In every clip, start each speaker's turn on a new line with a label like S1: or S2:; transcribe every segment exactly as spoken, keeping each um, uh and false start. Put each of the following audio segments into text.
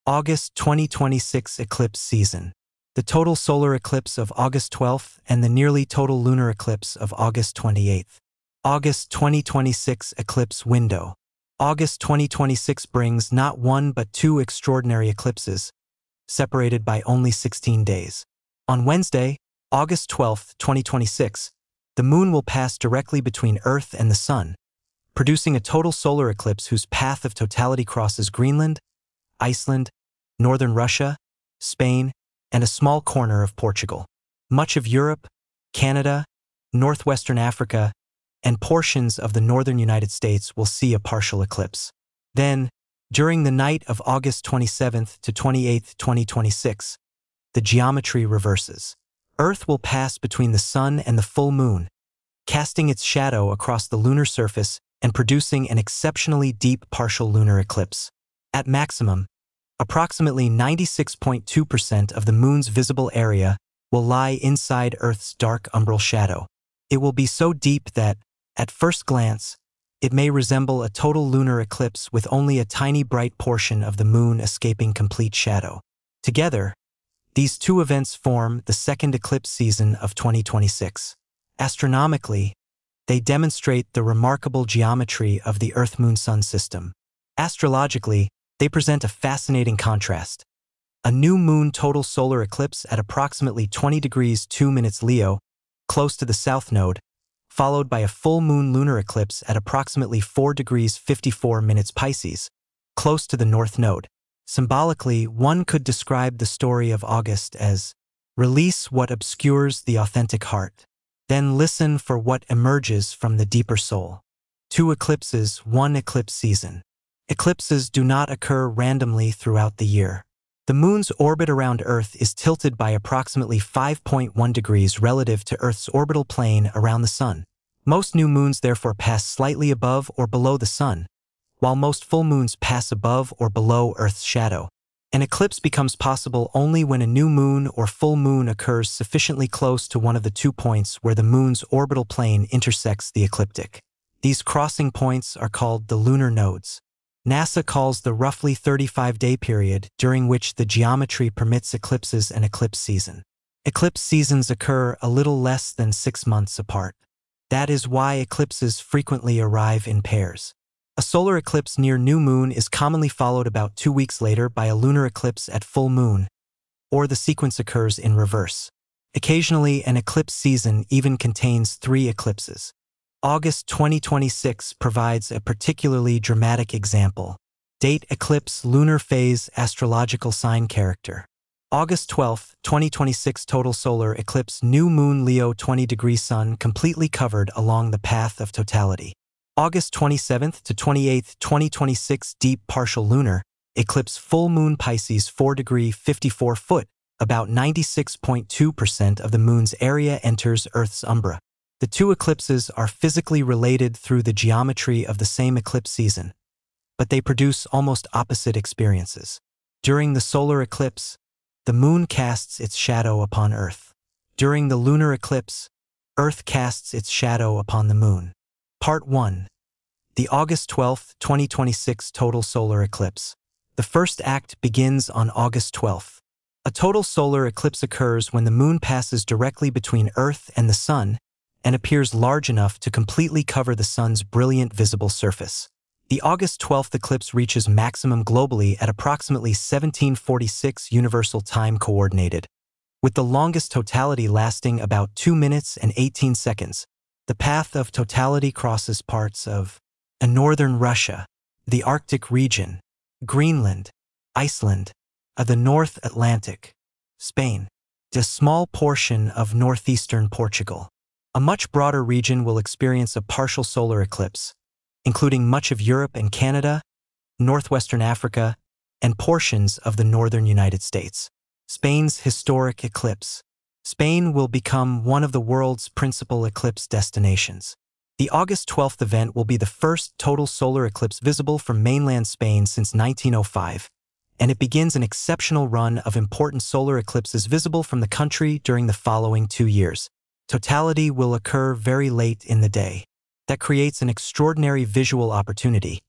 S1: August twenty twenty-six eclipse season. The total solar eclipse of August twelfth and the nearly total lunar eclipse of August twenty-eighth. August twenty twenty-six eclipse window. August twenty twenty-six brings not one but two extraordinary eclipses, separated by only sixteen days. On Wednesday, August twelfth, twenty twenty-six, the moon will pass directly between Earth and the Sun, producing a total solar eclipse whose path of totality crosses Greenland, Iceland, northern Russia, Spain, and a small corner of Portugal. Much of Europe, Canada, northwestern Africa, and portions of the northern United States will see a partial eclipse. Then, during the night of August twenty-seventh to twenty-eighth, twenty twenty-six, the geometry reverses. Earth will pass between the Sun and the full moon, casting its shadow across the lunar surface and producing an exceptionally deep partial lunar eclipse. At maximum, approximately ninety-six point two percent of the moon's visible area will lie inside Earth's dark umbral shadow. It will be so deep that, at first glance, it may resemble a total lunar eclipse with only a tiny bright portion of the moon escaping complete shadow. Together, these two events form the second eclipse season of twenty twenty-six. Astronomically, they demonstrate the remarkable geometry of the Earth-Moon-Sun system. Astrologically, they present a fascinating contrast. A new moon total solar eclipse at approximately twenty degrees two minutes Leo, close to the south node, followed by a full moon lunar eclipse at approximately four degrees fifty-four minutes Pisces, close to the north node. Symbolically, one could describe the story of August as, release what obscures the authentic heart, then listen for what emerges from the deeper soul. Two eclipses, one eclipse season. Eclipses do not occur randomly throughout the year. The moon's orbit around Earth is tilted by approximately five point one degrees relative to Earth's orbital plane around the Sun. Most new moons therefore pass slightly above or below the Sun, while most full moons pass above or below Earth's shadow. An eclipse becomes possible only when a new moon or full moon occurs sufficiently close to one of the two points where the moon's orbital plane intersects the ecliptic. These crossing points are called the lunar nodes. NASA calls the roughly thirty-five day period during which the geometry permits eclipses an eclipse season. Eclipse seasons occur a little less than six months apart. That is why eclipses frequently arrive in pairs. A solar eclipse near new moon is commonly followed about two weeks later by a lunar eclipse at full moon, or the sequence occurs in reverse. Occasionally, an eclipse season even contains three eclipses. August twenty twenty-six provides a particularly dramatic example. Date: eclipse, lunar phase, astrological sign character. August twelfth, twenty twenty-six total solar eclipse, new moon Leo, twenty degree Sun completely covered along the path of totality. August twenty-seventh to twenty-eighth, twenty twenty-six deep partial lunar eclipse, full moon Pisces, four degree fifty-four foot, about ninety-six point two percent of the moon's area enters Earth's umbra. The two eclipses are physically related through the geometry of the same eclipse season, but they produce almost opposite experiences. During the solar eclipse, the moon casts its shadow upon Earth. During the lunar eclipse, Earth casts its shadow upon the moon. Part one. The August twelfth, twenty twenty-six total solar eclipse. The first act begins on August twelfth. A total solar eclipse occurs when the moon passes directly between Earth and the Sun and appears large enough to completely cover the Sun's brilliant visible surface. The August twelfth eclipse reaches maximum globally at approximately seventeen forty-six Universal Time Coordinated, with the longest totality lasting about two minutes and eighteen seconds. The path of totality crosses parts of northern Russia, the Arctic region, Greenland, Iceland, of the North Atlantic, Spain, a small portion of northeastern Portugal. A much broader region will experience a partial solar eclipse, including much of Europe and Canada, northwestern Africa, and portions of the northern United States. Spain's historic eclipse. Spain will become one of the world's principal eclipse destinations. The August twelfth event will be the first total solar eclipse visible from mainland Spain since nineteen oh five, and it begins an exceptional run of important solar eclipses visible from the country during the following two years. Totality will occur very late in the day. That creates an extraordinary visual opportunity,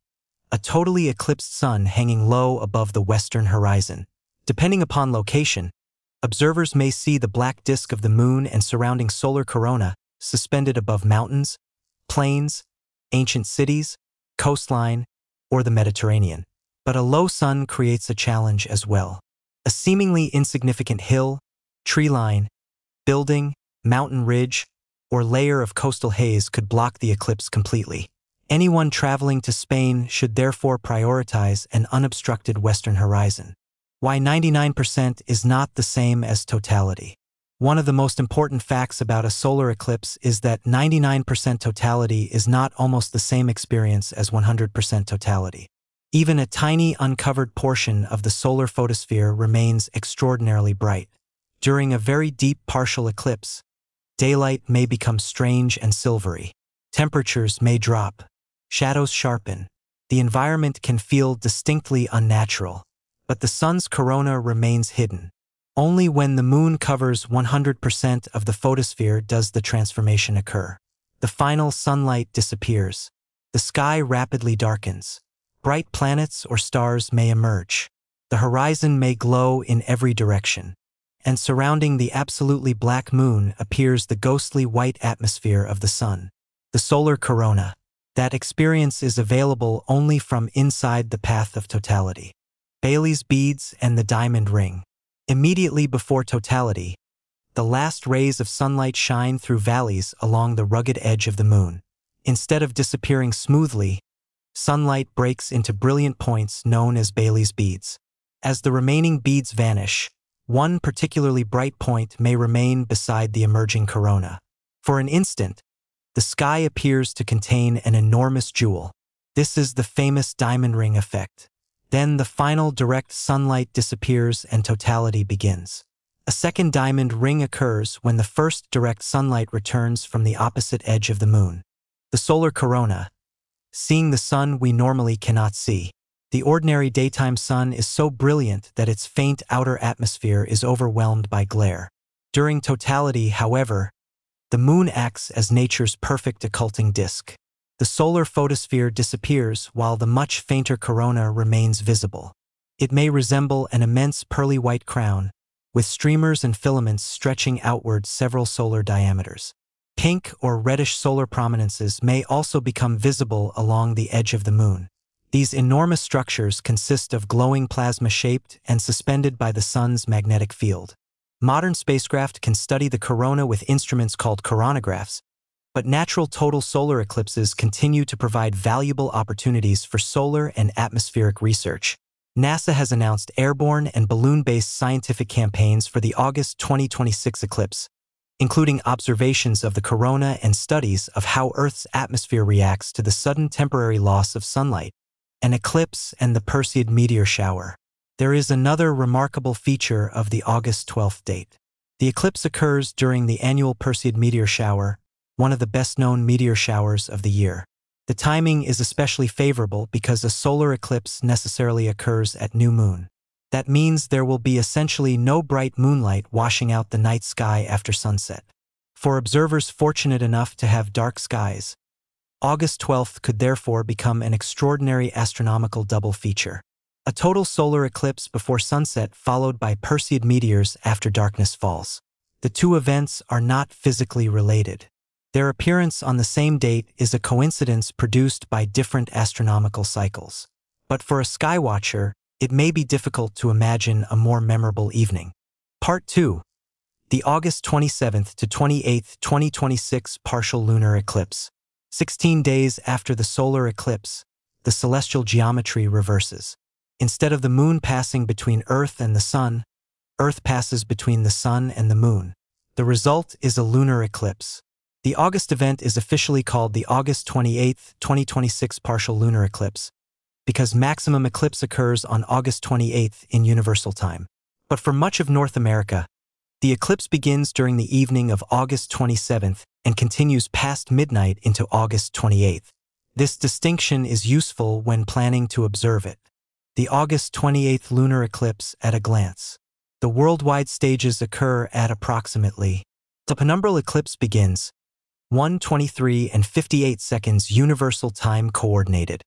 S1: a totally eclipsed sun hanging low above the western horizon. Depending upon location, observers may see the black disk of the moon and surrounding solar corona suspended above mountains, plains, ancient cities, coastline, or the Mediterranean. But a low sun creates a challenge as well. A seemingly insignificant hill, tree line, building, mountain ridge, or layer of coastal haze could block the eclipse completely. Anyone traveling to Spain should therefore prioritize an unobstructed western horizon. Why ninety-nine percent is not the same as totality. One of the most important facts about a solar eclipse is that ninety-nine percent totality is not almost the same experience as one hundred percent totality. Even a tiny uncovered portion of the solar photosphere remains extraordinarily bright. During a very deep partial eclipse, daylight may become strange and silvery. Temperatures may drop. Shadows sharpen. The environment can feel distinctly unnatural. But the sun's corona remains hidden. Only when the moon covers one hundred percent of the photosphere does the transformation occur. The final sunlight disappears. The sky rapidly darkens. Bright planets or stars may emerge. The horizon may glow in every direction. And surrounding the absolutely black moon appears the ghostly white atmosphere of the sun. The solar corona. That experience is available only from inside the path of totality. Baily's beads and the diamond ring. Immediately before totality, the last rays of sunlight shine through valleys along the rugged edge of the moon. Instead of disappearing smoothly, sunlight breaks into brilliant points known as Baily's beads. As the remaining beads vanish, one particularly bright point may remain beside the emerging corona. For an instant, the sky appears to contain an enormous jewel. This is the famous diamond ring effect. Then the final direct sunlight disappears and totality begins. A second diamond ring occurs when the first direct sunlight returns from the opposite edge of the moon. The solar corona. Seeing the sun we normally cannot see. The ordinary daytime sun is so brilliant that its faint outer atmosphere is overwhelmed by glare. During totality, however, the moon acts as nature's perfect occulting disk. The solar photosphere disappears while the much fainter corona remains visible. It may resemble an immense pearly white crown, with streamers and filaments stretching outward several solar diameters. Pink or reddish solar prominences may also become visible along the edge of the moon. These enormous structures consist of glowing plasma shaped and suspended by the sun's magnetic field. Modern spacecraft can study the corona with instruments called coronagraphs, but natural total solar eclipses continue to provide valuable opportunities for solar and atmospheric research. NASA has announced airborne and balloon-based scientific campaigns for the August twenty twenty-six eclipse, including observations of the corona and studies of how Earth's atmosphere reacts to the sudden temporary loss of sunlight, an eclipse, and the Perseid meteor shower. There is another remarkable feature of the August twelfth date. The eclipse occurs during the annual Perseid meteor shower, one of the best-known meteor showers of the year. The timing is especially favorable because a solar eclipse necessarily occurs at new moon. That means there will be essentially no bright moonlight washing out the night sky after sunset. For observers fortunate enough to have dark skies, August twelfth could therefore become an extraordinary astronomical double feature. A total solar eclipse before sunset followed by Perseid meteors after darkness falls. The two events are not physically related. Their appearance on the same date is a coincidence produced by different astronomical cycles. But for a skywatcher, it may be difficult to imagine a more memorable evening. Part two. The August twenty-seventh to twenty-eighth, twenty twenty-six partial lunar eclipse. sixteen days after the solar eclipse, the celestial geometry reverses. Instead of the moon passing between Earth and the sun, Earth passes between the sun and the moon. The result is a lunar eclipse. The August event is officially called the August twenty-eighth, twenty twenty-six partial lunar eclipse because maximum eclipse occurs on August twenty-eighth in universal time. But for much of North America, the eclipse begins during the evening of August twenty-seventh and continues past midnight into August twenty-eighth. This distinction is useful when planning to observe it. The August twenty-eighth lunar eclipse at a glance. The worldwide stages occur at approximately. The penumbral eclipse begins one twenty-three and fifty-eight seconds universal time coordinated.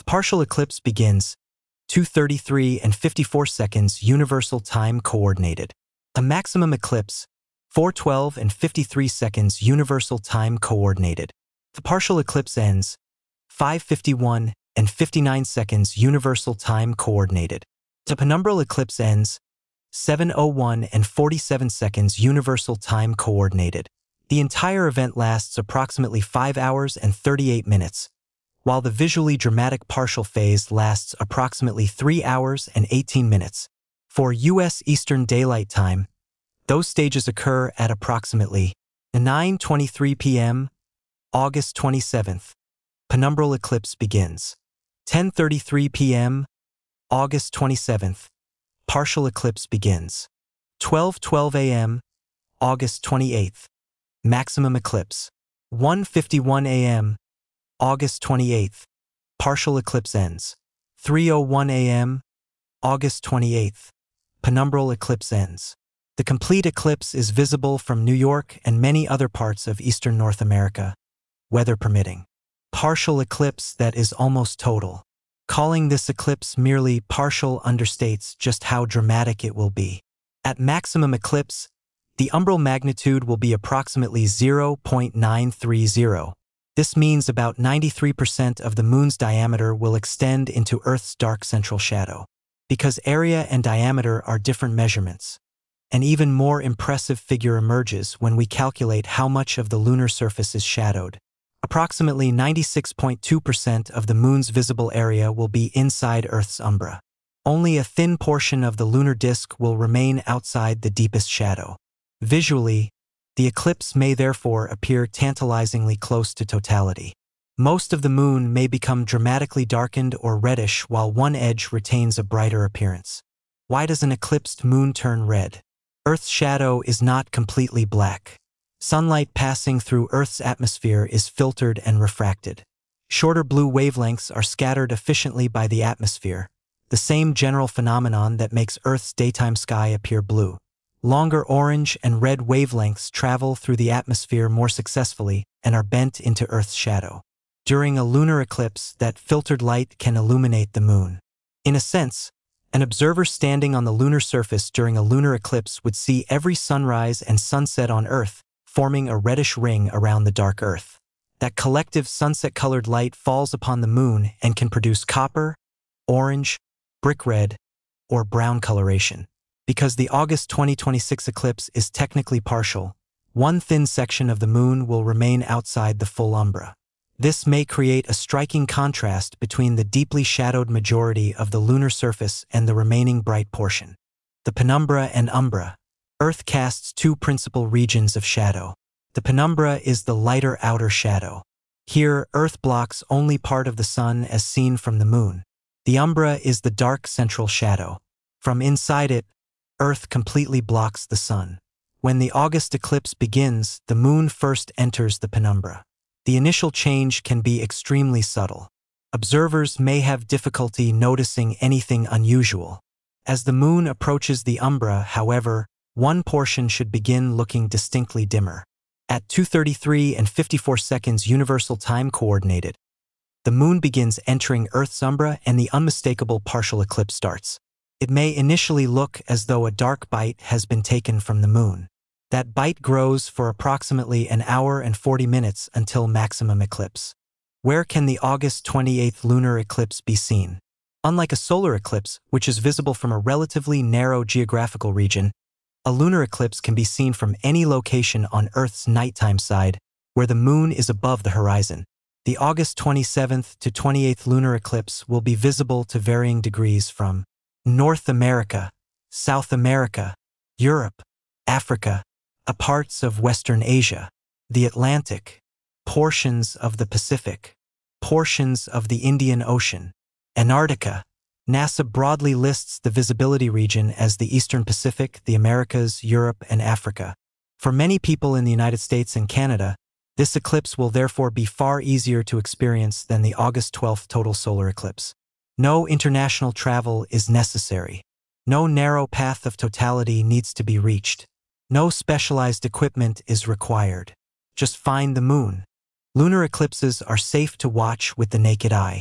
S1: The partial eclipse begins two thirty-three and fifty-four seconds Universal Time Coordinated. A maximum eclipse four twelve and fifty-three seconds Universal Time Coordinated. The partial eclipse ends five fifty-one and fifty-nine seconds Universal Time Coordinated. The penumbral eclipse ends seven oh one and forty-seven seconds Universal Time Coordinated. The entire event lasts approximately five hours and thirty-eight minutes, while the visually dramatic partial phase lasts approximately three hours and eighteen minutes. For U S Eastern Daylight Time, those stages occur at approximately nine twenty-three p m August twenty-seventh. Penumbral eclipse begins ten thirty-three p m August twenty-seventh. Partial eclipse begins twelve twelve a m August twenty-eighth. Maximum eclipse one fifty-one a m August twenty-eighth. Partial eclipse ends three oh one a m August twenty-eighth. Penumbral eclipse ends. The complete eclipse is visible from New York and many other parts of eastern North America, weather permitting. Partial eclipse that is almost total. Calling this eclipse merely partial understates just how dramatic it will be. At maximum eclipse, the umbral magnitude will be approximately zero point nine three zero. This means about ninety-three percent of the moon's diameter will extend into Earth's dark central shadow. Because area and diameter are different measurements, an even more impressive figure emerges when we calculate how much of the lunar surface is shadowed. Approximately ninety-six point two percent of the moon's visible area will be inside Earth's umbra. Only a thin portion of the lunar disk will remain outside the deepest shadow. Visually, the eclipse may therefore appear tantalizingly close to totality. Most of the moon may become dramatically darkened or reddish while one edge retains a brighter appearance. Why does an eclipsed moon turn red? Earth's shadow is not completely black. Sunlight passing through Earth's atmosphere is filtered and refracted. Shorter blue wavelengths are scattered efficiently by the atmosphere, the same general phenomenon that makes Earth's daytime sky appear blue. Longer orange and red wavelengths travel through the atmosphere more successfully and are bent into Earth's shadow. During a lunar eclipse, that filtered light can illuminate the moon. In a sense, an observer standing on the lunar surface during a lunar eclipse would see every sunrise and sunset on Earth, forming a reddish ring around the dark Earth. That collective sunset-colored light falls upon the moon and can produce copper, orange, brick red, or brown coloration. Because the August twenty twenty-six eclipse is technically partial, one thin section of the moon will remain outside the full umbra. This may create a striking contrast between the deeply shadowed majority of the lunar surface and the remaining bright portion. The penumbra and umbra. Earth casts two principal regions of shadow. The penumbra is the lighter outer shadow. Here, Earth blocks only part of the sun as seen from the moon. The umbra is the dark central shadow. From inside it, Earth completely blocks the sun. When the August eclipse begins, the moon first enters the penumbra. The initial change can be extremely subtle. Observers may have difficulty noticing anything unusual. As the moon approaches the umbra, however, one portion should begin looking distinctly dimmer. At two thirty-three and fifty-four seconds Universal Time Coordinated, the moon begins entering Earth's umbra and the unmistakable partial eclipse starts. It may initially look as though a dark bite has been taken from the moon. That bite grows for approximately an hour and forty minutes until maximum eclipse. Where can the August twenty-eighth lunar eclipse be seen? Unlike a solar eclipse, which is visible from a relatively narrow geographical region, a lunar eclipse can be seen from any location on Earth's nighttime side, where the moon is above the horizon. The August twenty-seventh to twenty-eighth lunar eclipse will be visible to varying degrees from North America, South America, Europe, Africa, a parts of Western Asia, the Atlantic, portions of the Pacific, portions of the Indian Ocean, Antarctica. NASA broadly lists the visibility region as the Eastern Pacific, the Americas, Europe, and Africa. For many people in the United States and Canada, this eclipse will therefore be far easier to experience than the August twelfth total solar eclipse. No international travel is necessary. No narrow path of totality needs to be reached. No specialized equipment is required. Just find the moon. Lunar eclipses are safe to watch with the naked eye.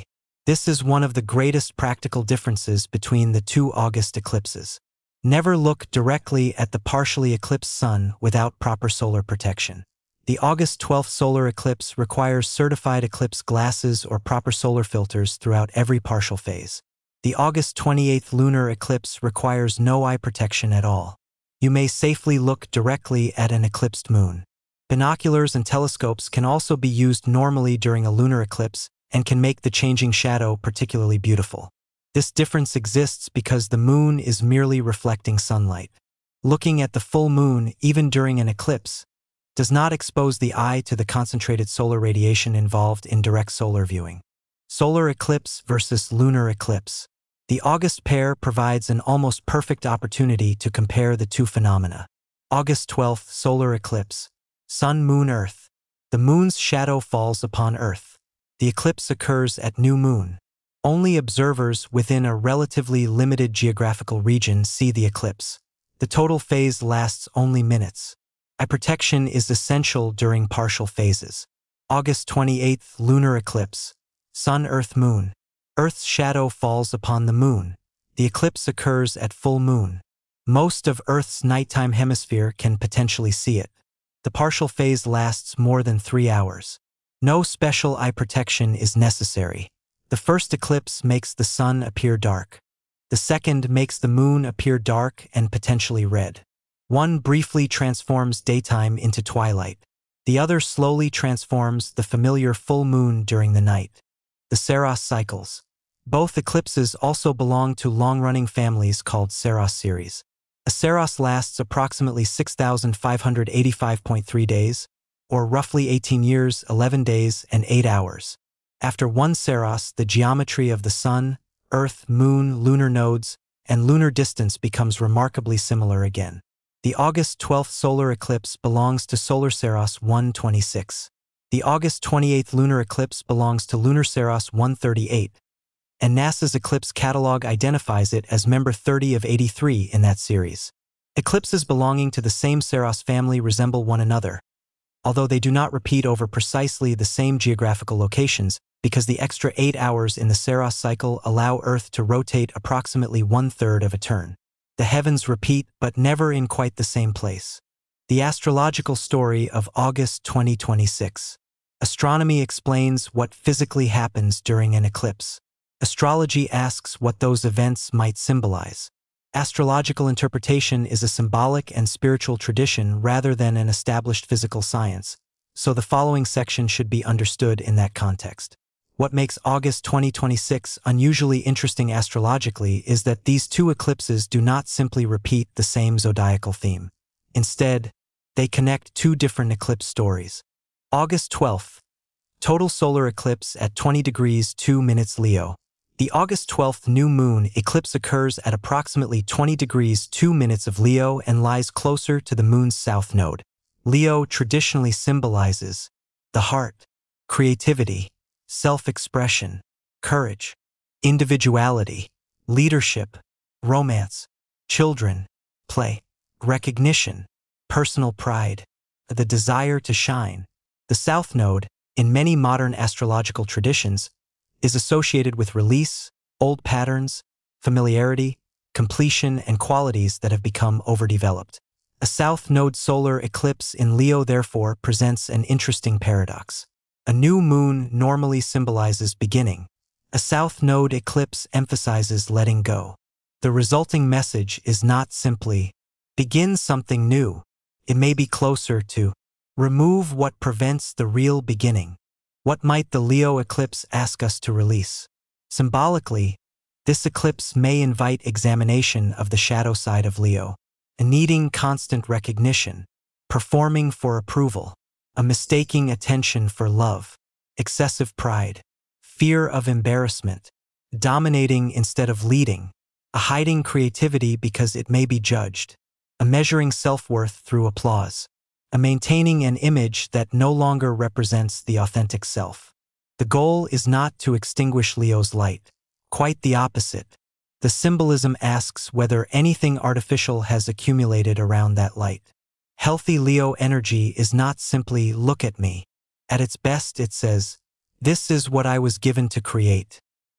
S1: This is one of the greatest practical differences between the two August eclipses. Never look directly at the partially eclipsed sun without proper solar protection. The August twelfth solar eclipse requires certified eclipse glasses or proper solar filters throughout every partial phase. The August twenty-eighth lunar eclipse requires no eye protection at all. You may safely look directly at an eclipsed moon. Binoculars and telescopes can also be used normally during a lunar eclipse and can make the changing shadow particularly beautiful. This difference exists because the moon is merely reflecting sunlight. Looking at the full moon, even during an eclipse, does not expose the eye to the concentrated solar radiation involved in direct solar viewing. Solar eclipse versus lunar eclipse. The August pair provides an almost perfect opportunity to compare the two phenomena. August twelfth solar eclipse. Sun, Moon, Earth. The moon's shadow falls upon Earth. The eclipse occurs at new moon. Only observers within a relatively limited geographical region see the eclipse. The total phase lasts only minutes. Eye protection is essential during partial phases. August twenty-eighth lunar eclipse. Sun, Earth, Moon. Earth's shadow falls upon the moon. The eclipse occurs at full moon. Most of Earth's nighttime hemisphere can potentially see it. The partial phase lasts more than three hours. No special eye protection is necessary. The first eclipse makes the sun appear dark. The second makes the moon appear dark and potentially red. One briefly transforms daytime into twilight. The other slowly transforms the familiar full moon during the night. The Saros cycles. Both eclipses also belong to long-running families called Saros series. A Saros lasts approximately six thousand five hundred eighty-five point three days, or roughly eighteen years, eleven days, and eight hours. After one Saros, the geometry of the sun, Earth, moon, lunar nodes, and lunar distance becomes remarkably similar again. The August twelfth solar eclipse belongs to Solar Saros one twenty-six. The August twenty-eighth lunar eclipse belongs to Lunar Saros one thirty-eight, and NASA's eclipse catalog identifies it as member thirty of eighty-three in that series. Eclipses belonging to the same Saros family resemble one another, although they do not repeat over precisely the same geographical locations because the extra eight hours in the Saros cycle allow Earth to rotate approximately one-third of a turn. The heavens repeat, but never in quite the same place. The astrological story of August twenty twenty-six. Astronomy explains what physically happens during an eclipse. Astrology asks what those events might symbolize. Astrological interpretation is a symbolic and spiritual tradition rather than an established physical science, so the following section should be understood in that context. What makes August twenty twenty-six unusually interesting astrologically is that these two eclipses do not simply repeat the same zodiacal theme. Instead, they connect two different eclipse stories. August twelfth. Total solar eclipse at twenty degrees two minutes Leo. The August twelfth new moon eclipse occurs at approximately twenty degrees two minutes of Leo and lies closer to the moon's south node. Leo traditionally symbolizes the heart, creativity, self-expression, courage, individuality, leadership, romance, children, play, recognition, personal pride, the desire to shine. The South Node, in many modern astrological traditions, is associated with release, old patterns, familiarity, completion, and qualities that have become overdeveloped. A South Node solar eclipse in Leo therefore presents an interesting paradox. A new moon normally symbolizes beginning. A South Node eclipse emphasizes letting go. The resulting message is not simply, begin something new. It may be closer to, remove what prevents the real beginning. What might the Leo eclipse ask us to release? Symbolically, this eclipse may invite examination of the shadow side of Leo, needing constant recognition, performing for approval, a mistaking attention for love, excessive pride, fear of embarrassment, dominating instead of leading, a hiding creativity because it may be judged, a measuring self-worth through applause, a maintaining an image that no longer represents the authentic self. The goal is not to extinguish Leo's light, quite the opposite. The symbolism asks whether anything artificial has accumulated around that light. Healthy Leo energy is not simply, look at me. At its best, it says, this is what I was given to create.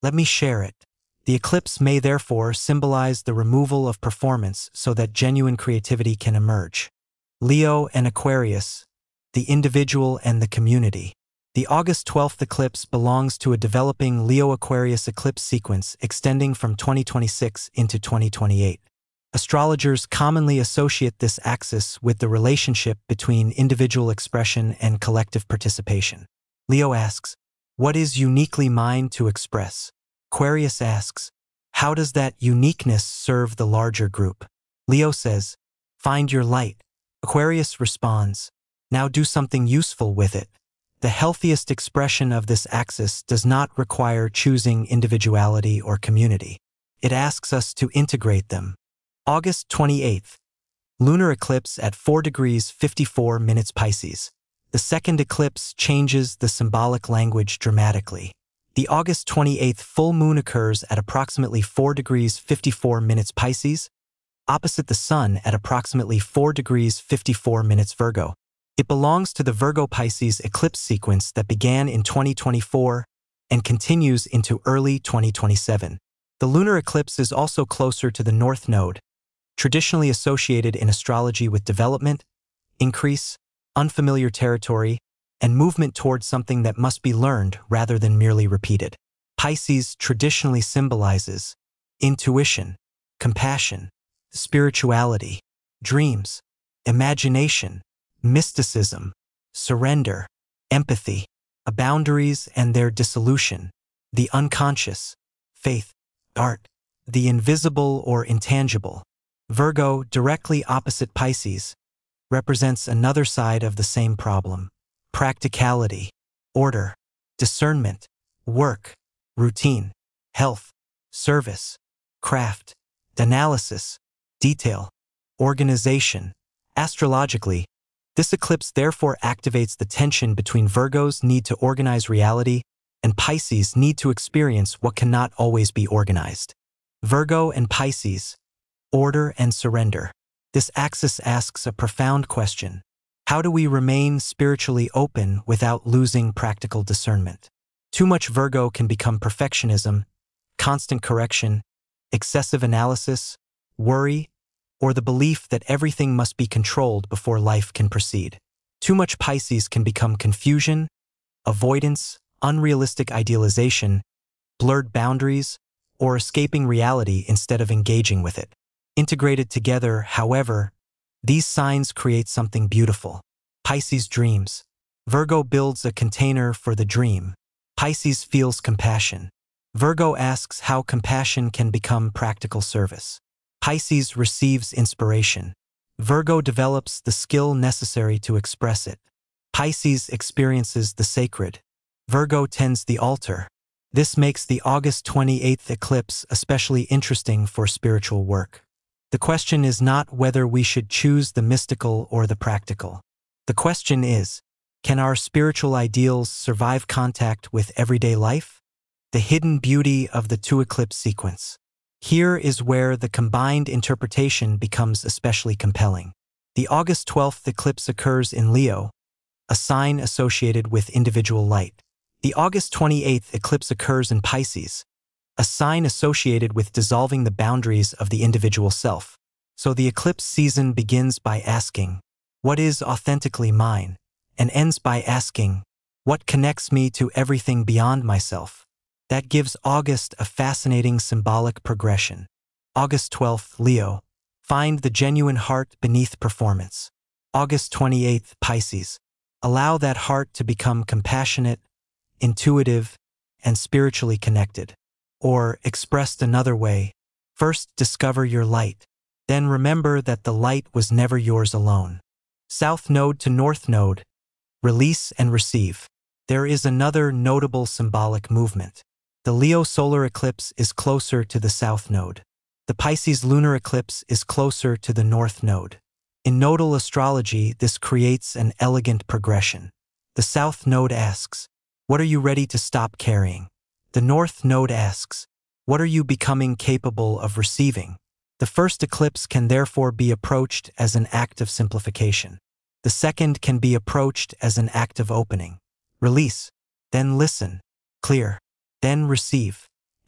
S1: Let me share it. The eclipse may therefore symbolize the removal of performance so that genuine creativity can emerge. Leo and Aquarius, the individual and the community. The August twelfth eclipse belongs to a developing Leo-Aquarius eclipse sequence extending from twenty twenty-six into twenty twenty-eight. Astrologers commonly associate this axis with the relationship between individual expression and collective participation. Leo asks, "What is uniquely mine to express?" Aquarius asks, "How does that uniqueness serve the larger group?" Leo says, "Find your light." Aquarius responds, "Now do something useful with it." The healthiest expression of this axis does not require choosing individuality or community. It asks us to integrate them. August twenty-eighth. Lunar eclipse at four degrees fifty-four minutes Pisces. The second eclipse changes the symbolic language dramatically. The August twenty-eighth full moon occurs at approximately four degrees fifty-four minutes Pisces, opposite the Sun at approximately four degrees fifty-four minutes Virgo. It belongs to the Virgo-Pisces eclipse sequence that began in twenty twenty-four and continues into early twenty twenty-seven. The lunar eclipse is also closer to the North Node, traditionally associated in astrology with development, increase, unfamiliar territory, and movement towards something that must be learned rather than merely repeated. Pisces traditionally symbolizes intuition, compassion, spirituality, dreams, imagination, mysticism, surrender, empathy, boundaries and their dissolution, the unconscious, faith, art, the invisible or intangible. Virgo, directly opposite Pisces, represents another side of the same problem: practicality, order, discernment, work, routine, health, service, craft, analysis, detail, organization. Astrologically, this eclipse therefore activates the tension between Virgo's need to organize reality and Pisces' need to experience what cannot always be organized. Virgo and Pisces, order and surrender. This axis asks a profound question. How do we remain spiritually open without losing practical discernment? Too much Virgo can become perfectionism, constant correction, excessive analysis, worry, or the belief that everything must be controlled before life can proceed. Too much Pisces can become confusion, avoidance, unrealistic idealization, blurred boundaries, or escaping reality instead of engaging with it. Integrated together, however, these signs create something beautiful. Pisces dreams. Virgo builds a container for the dream. Pisces feels compassion. Virgo asks how compassion can become practical service. Pisces receives inspiration. Virgo develops the skill necessary to express it. Pisces experiences the sacred. Virgo tends the altar. This makes the August twenty-eighth eclipse especially interesting for spiritual work. The question is not whether we should choose the mystical or the practical. The question is, can our spiritual ideals survive contact with everyday life? The hidden beauty of the two eclipse sequence. Here is where the combined interpretation becomes especially compelling. The August twelfth eclipse occurs in Leo, a sign associated with individual light. The August twenty-eighth eclipse occurs in Pisces, a sign associated with dissolving the boundaries of the individual self. So the eclipse season begins by asking, "What is authentically mine?" and ends by asking, "What connects me to everything beyond myself?" That gives August a fascinating symbolic progression. August twelfth, Leo. Find the genuine heart beneath performance. August twenty-eighth, Pisces. Allow that heart to become compassionate, intuitive, and spiritually connected. Or, expressed another way, first discover your light. Then remember that the light was never yours alone. South Node to North Node. Release and receive. There is another notable symbolic movement. The Leo solar eclipse is closer to the South Node. The Pisces lunar eclipse is closer to the North Node. In nodal astrology, this creates an elegant progression. The South Node asks, "What are you ready to stop carrying?" The North Node asks, "What are you becoming capable of receiving?" The first eclipse can therefore be approached as an act of simplification. The second can be approached as an act of opening. Release, then listen, clear, then receive.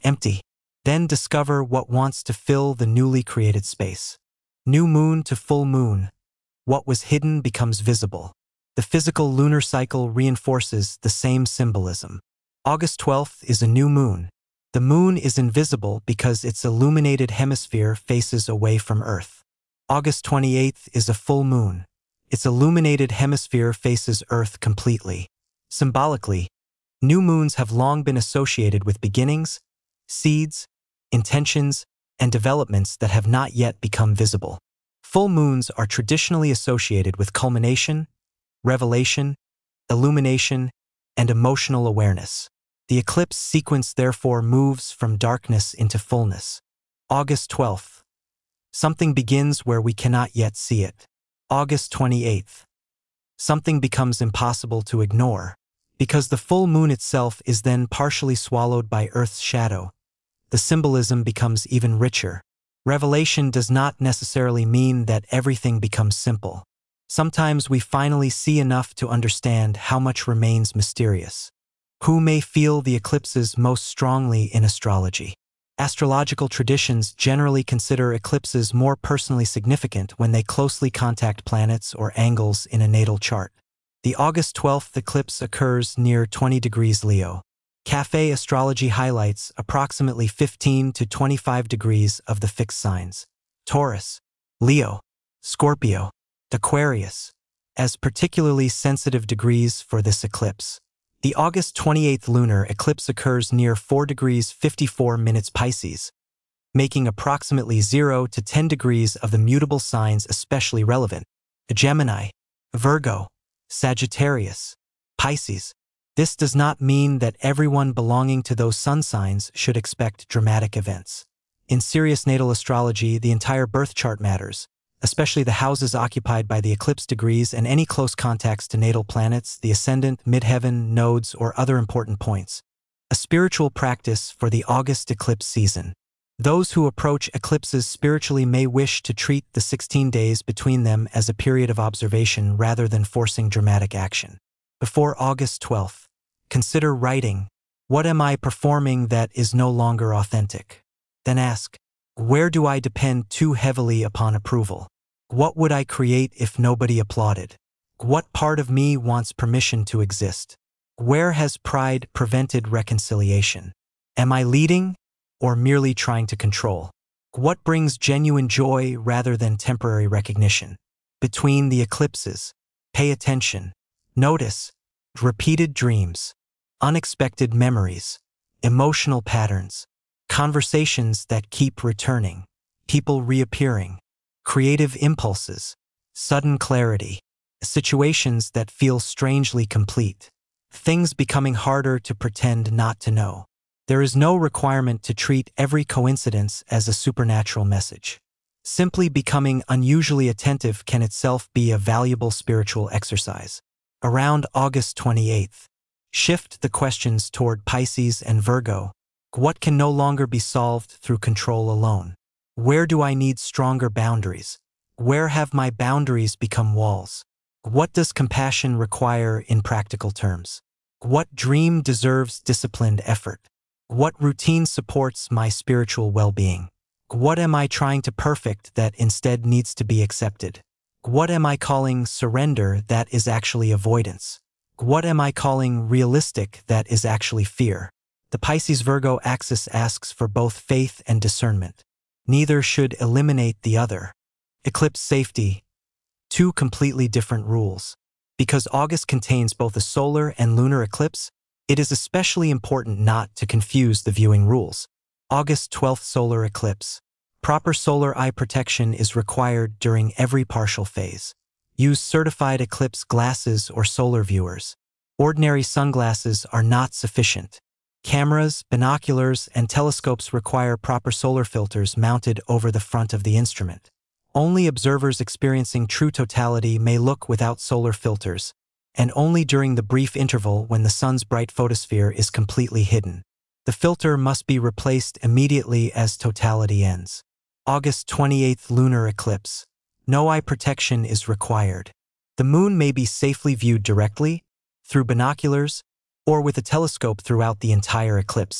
S1: empty. Then discover what wants to fill the newly created space. New moon to full moon. What was hidden becomes visible. The physical lunar cycle reinforces the same symbolism. August twelfth is a new moon. The moon is invisible because its illuminated hemisphere faces away from Earth. August twenty-eighth is a full moon. Its illuminated hemisphere faces Earth completely. Symbolically, new moons have long been associated with beginnings, seeds, intentions, and developments that have not yet become visible. Full moons are traditionally associated with culmination, revelation, illumination, and emotional awareness. The eclipse sequence therefore moves from darkness into fullness. August twelfth. Something begins where we cannot yet see it. August twenty-eighth. Something becomes impossible to ignore, because the full moon itself is then partially swallowed by Earth's shadow. The symbolism becomes even richer. Revelation does not necessarily mean that everything becomes simple. Sometimes we finally see enough to understand how much remains mysterious. Who may feel the eclipses most strongly in astrology? Astrological traditions generally consider eclipses more personally significant when they closely contact planets or angles in a natal chart. The August twelfth eclipse occurs near twenty degrees Leo. Cafe Astrology highlights approximately fifteen to twenty-five degrees of the fixed signs, Taurus, Leo, Scorpio, Aquarius, as particularly sensitive degrees for this eclipse. The August twenty-eighth lunar eclipse occurs near four degrees fifty-four minutes Pisces, making approximately zero to ten degrees of the mutable signs especially relevant: Gemini, Virgo, Sagittarius, Pisces. This does not mean that everyone belonging to those sun signs should expect dramatic events. In serious natal astrology, the entire birth chart matters, especially the houses occupied by the eclipse degrees and any close contacts to natal planets, the ascendant, midheaven, nodes, or other important points. A spiritual practice for the August eclipse season. Those who approach eclipses spiritually may wish to treat the sixteen days between them as a period of observation rather than forcing dramatic action. Before August twelfth, consider writing, "What am I performing that is no longer authentic?" Then ask, where do I depend too heavily upon approval? What would I create if nobody applauded? What part of me wants permission to exist? Where has pride prevented reconciliation? Am I leading or merely trying to control? What brings genuine joy rather than temporary recognition? Between the eclipses, pay attention. Notice repeated dreams, unexpected memories, emotional patterns, conversations that keep returning, people reappearing, creative impulses, sudden clarity, situations that feel strangely complete, things becoming harder to pretend not to know. There is no requirement to treat every coincidence as a supernatural message. Simply becoming unusually attentive can itself be a valuable spiritual exercise. Around August twenty-eighth, shift the questions toward Pisces and Virgo. What can no longer be solved through control alone? Where do I need stronger boundaries? Where have my boundaries become walls? What does compassion require in practical terms? What dream deserves disciplined effort? What routine supports my spiritual well-being? What am I trying to perfect that instead needs to be accepted? What am I calling surrender that is actually avoidance? What am I calling realistic that is actually fear? The Pisces-Virgo axis asks for both faith and discernment. Neither should eliminate the other. Eclipse safety. Two completely different rules. Because August contains both a solar and lunar eclipse, it is especially important not to confuse the viewing rules. August twelfth solar eclipse. Proper solar eye protection is required during every partial phase. Use certified eclipse glasses or solar viewers. Ordinary sunglasses are not sufficient. Cameras, binoculars, and telescopes require proper solar filters mounted over the front of the instrument. Only observers experiencing true totality may look without solar filters, and only during the brief interval when the sun's bright photosphere is completely hidden. The filter must be replaced immediately as totality ends. August twenty-eighth lunar eclipse. No eye protection is required. The moon may be safely viewed directly, through binoculars, or with a telescope throughout the entire eclipse.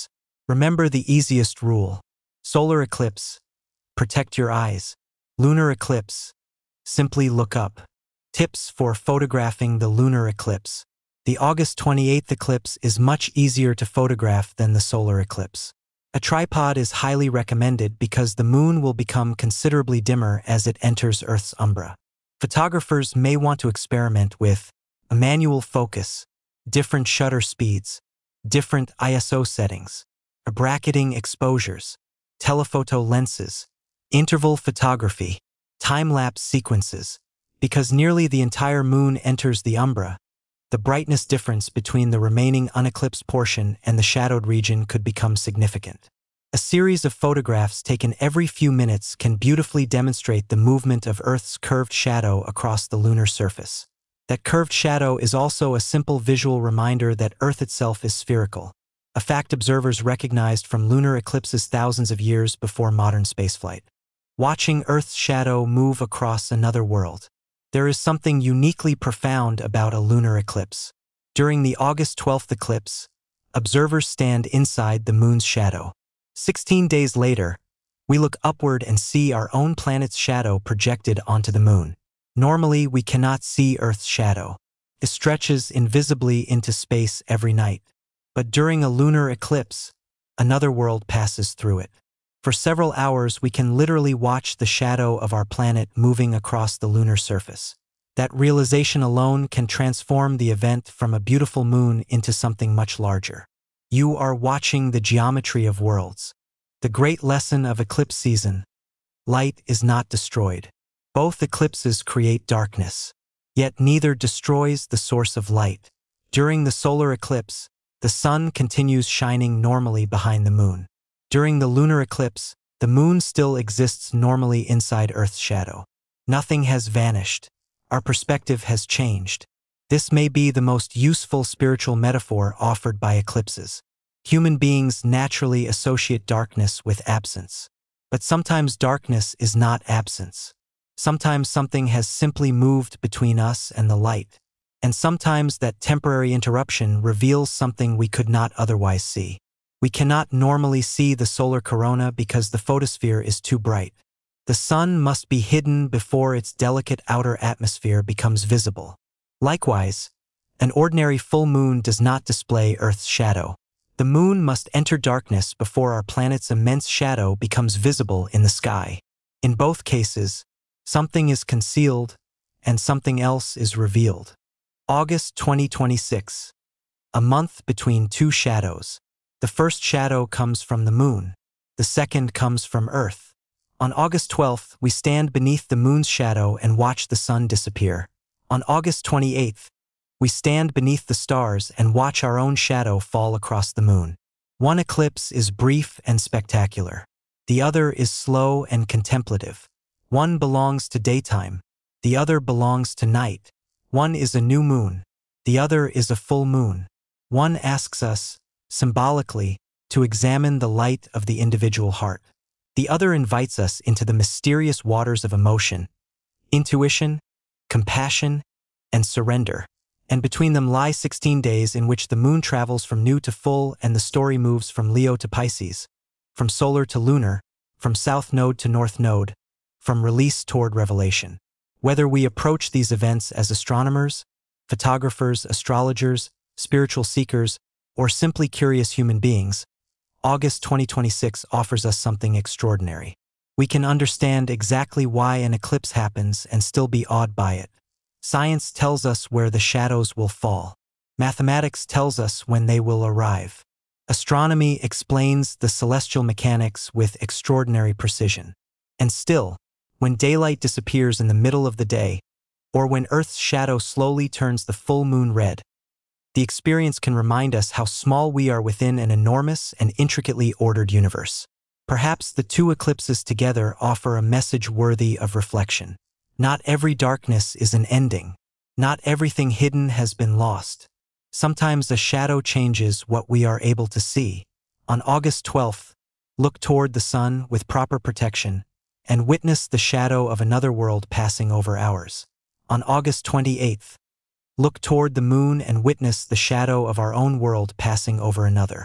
S1: Remember the easiest rule. Solar eclipse. Protect your eyes. Lunar eclipse. Simply look up. Tips for photographing the lunar eclipse. The August twenty-eighth eclipse is much easier to photograph than the solar eclipse. A tripod is highly recommended because the moon will become considerably dimmer as it enters Earth's umbra. Photographers may want to experiment with a manual focus, different shutter speeds, different I S O settings, bracketing exposures, telephoto lenses, interval photography, time-lapse sequences. Because nearly the entire moon enters the umbra, the brightness difference between the remaining uneclipsed portion and the shadowed region could become significant. A series of photographs taken every few minutes can beautifully demonstrate the movement of Earth's curved shadow across the lunar surface. That curved shadow is also a simple visual reminder that Earth itself is spherical, a fact observers recognized from lunar eclipses thousands of years before modern spaceflight. Watching Earth's shadow move across another world. There is something uniquely profound about a lunar eclipse. During the August twelfth eclipse, observers stand inside the moon's shadow. Sixteen days later, we look upward and see our own planet's shadow projected onto the moon. Normally, we cannot see Earth's shadow. It stretches invisibly into space every night. But during a lunar eclipse, another world passes through it. For several hours, we can literally watch the shadow of our planet moving across the lunar surface. That realization alone can transform the event from a beautiful moon into something much larger. You are watching the geometry of worlds. The great lesson of eclipse season. Light is not destroyed. Both eclipses create darkness, yet neither destroys the source of light. During the solar eclipse, the sun continues shining normally behind the moon. During the lunar eclipse, the moon still exists normally inside Earth's shadow. Nothing has vanished. Our perspective has changed. This may be the most useful spiritual metaphor offered by eclipses. Human beings naturally associate darkness with absence. But sometimes darkness is not absence. Sometimes something has simply moved between us and the light. And sometimes that temporary interruption reveals something we could not otherwise see. We cannot normally see the solar corona because the photosphere is too bright. The sun must be hidden before its delicate outer atmosphere becomes visible. Likewise, an ordinary full moon does not display Earth's shadow. The moon must enter darkness before our planet's immense shadow becomes visible in the sky. In both cases, something is concealed and something else is revealed. August twenty twenty-six. A month between two shadows. The first shadow comes from the moon. The second comes from Earth. On August twelfth, we stand beneath the moon's shadow and watch the sun disappear. On August twenty-eighth, we stand beneath the stars and watch our own shadow fall across the moon. One eclipse is brief and spectacular. The other is slow and contemplative. One belongs to daytime. The other belongs to night. One is a new moon. The other is a full moon. One asks us, symbolically, to examine the light of the individual heart. The other invites us into the mysterious waters of emotion, intuition, compassion, and surrender. And between them lie sixteen days in which the moon travels from new to full and the story moves from Leo to Pisces, from solar to lunar, from south node to north node, from release toward revelation. Whether we approach these events as astronomers, photographers, astrologers, spiritual seekers, or simply curious human beings, August twenty twenty-six offers us something extraordinary. We can understand exactly why an eclipse happens and still be awed by it. Science tells us where the shadows will fall. Mathematics tells us when they will arrive. Astronomy explains the celestial mechanics with extraordinary precision. And still, when daylight disappears in the middle of the day, or when Earth's shadow slowly turns the full moon red, the experience can remind us how small we are within an enormous and intricately ordered universe. Perhaps the two eclipses together offer a message worthy of reflection. Not every darkness is an ending. Not everything hidden has been lost. Sometimes a shadow changes what we are able to see. On August twelfth, look toward the sun with proper protection and witness the shadow of another world passing over ours. On August twenty-eighth, look toward the moon and witness the shadow of our own world passing over another.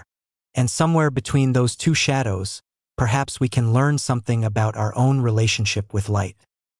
S1: And somewhere between those two shadows, perhaps we can learn something about our own relationship with light.